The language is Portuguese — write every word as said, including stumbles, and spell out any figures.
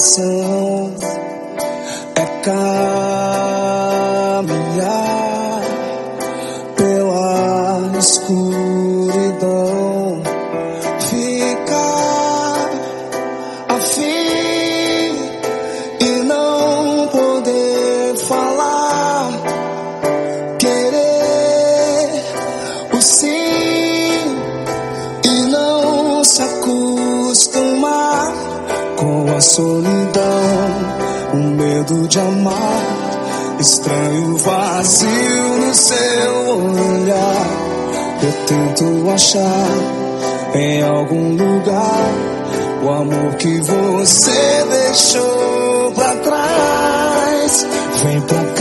coração é caminhar pela escuridão, ficar afim e não poder falar, querer o sim e não se acostumar com a solidão, o medo de amar, estranho vazio no seu olhar. Eu tento achar em algum lugar o amor que você deixou pra trás. Vem pra cá.